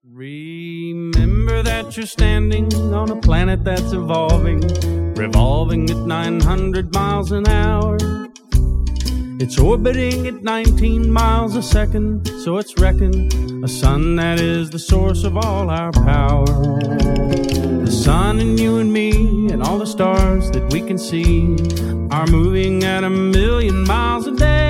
Remember that you're standing on a planet that's evolving, revolving at 900 miles an hour. It's orbiting at 19 miles a second, so it's reckoned a sun that is the source of all our power. The sun and you and me and all the stars that we can see are moving at 1,000,000 miles a day.